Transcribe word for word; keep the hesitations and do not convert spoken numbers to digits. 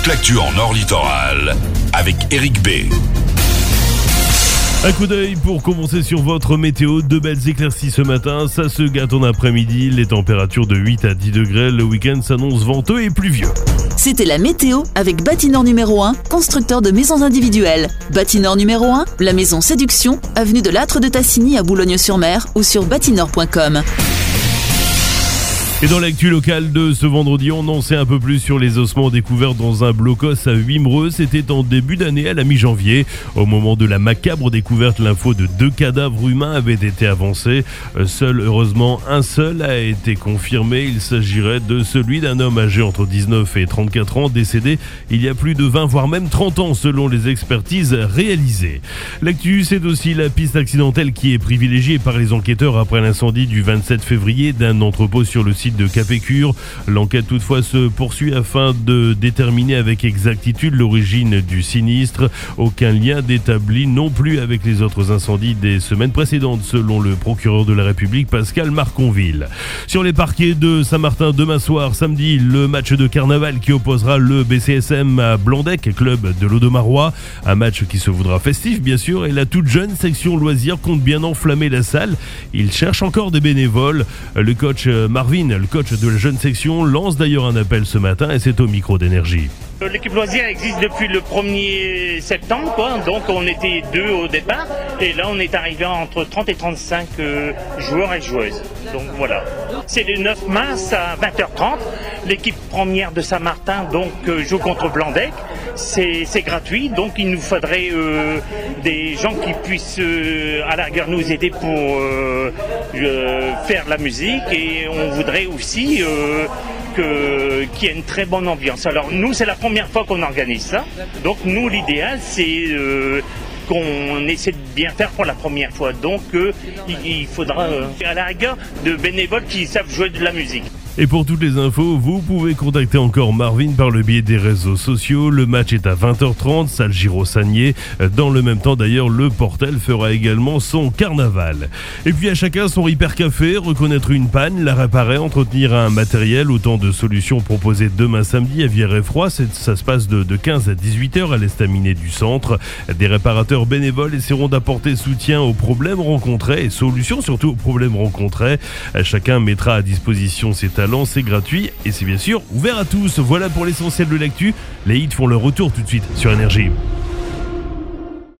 toute l'actu en Nord Littoral avec Eric B. Un coup d'œil pour commencer sur votre météo. De belles éclaircies ce matin, ça se gâte en après-midi. Les températures de huit à dix degrés. Le week-end s'annonce venteux et pluvieux. C'était la météo avec Bâtinor numéro un, constructeur de maisons individuelles. Bâtinor numéro un, la maison Séduction, avenue de l'Âtre de Tassigny à Boulogne-sur-Mer ou sur bâtinor point com. Et dans l'actu locale de ce vendredi, on en sait un peu plus sur les ossements découverts dans un blocos à Wimereux. C'était en début d'année, à la mi-janvier. Au moment de la macabre découverte, l'info de deux cadavres humains avait été avancée. Seul, heureusement, un seul a été confirmé. Il s'agirait de celui d'un homme âgé entre dix-neuf et trente-quatre ans, décédé il y a plus de vingt, voire même trente ans, selon les expertises réalisées. L'actu, c'est aussi la piste accidentelle qui est privilégiée par les enquêteurs après l'incendie du vingt-sept février d'un entrepôt sur le site de Capécure. L'enquête toutefois se poursuit afin de déterminer avec exactitude l'origine du sinistre. Aucun lien d'établi non plus avec les autres incendies des semaines précédentes, selon le procureur de la République Pascal Marconville. Sur les parquets de Saint-Martin demain soir, samedi, le match de carnaval qui opposera le B C S M à Blandec, club de l'Audomarois. Un match qui se voudra festif bien sûr, et la toute jeune section loisirs compte bien enflammer la salle. Il cherche encore des bénévoles. Le coach Marvin, le coach de la jeune section, lance d'ailleurs un appel ce matin et c'est au micro d'Énergie. L'équipe loisir existe depuis le premier septembre, quoi. Donc on était deux au départ et là on est arrivé entre trente et trente-cinq euh, joueurs et joueuses. Donc voilà. C'est le neuf mars à vingt heures trente. L'équipe première de Saint-Martin donc euh, joue contre Blandec. C'est, c'est gratuit, donc il nous faudrait euh, des gens qui puissent euh, à la rigueur nous aider pour euh, euh, faire la musique, et on voudrait aussi euh, que, qu'il y ait une très bonne ambiance. Alors nous c'est la première fois qu'on organise ça, donc nous l'idéal c'est euh, qu'on essaie de bien faire pour la première fois, donc euh, il, il faudra euh, à la rigueur de bénévoles qui savent jouer de la musique. Et pour toutes les infos, vous pouvez contacter encore Marvin par le biais des réseaux sociaux. Le match est à vingt heures trente, salle Giraud-Sagné. Dans le même temps d'ailleurs, le Portel fera également son carnaval. Et puis à chacun son Hyper Café, reconnaître une panne, la réparer, entretenir un matériel, autant de solutions proposées demain samedi à Vierrefroy. Ça se passe de, de quinze à dix-huit heures à l'estaminet du centre. Des réparateurs bénévoles essaieront d'apporter soutien aux problèmes rencontrés et solutions surtout aux problèmes rencontrés. Chacun mettra à disposition ses talents. C'est gratuit et c'est bien sûr ouvert à tous. Voilà pour l'essentiel de l'actu. Les hits font leur retour tout de suite sur Énergie.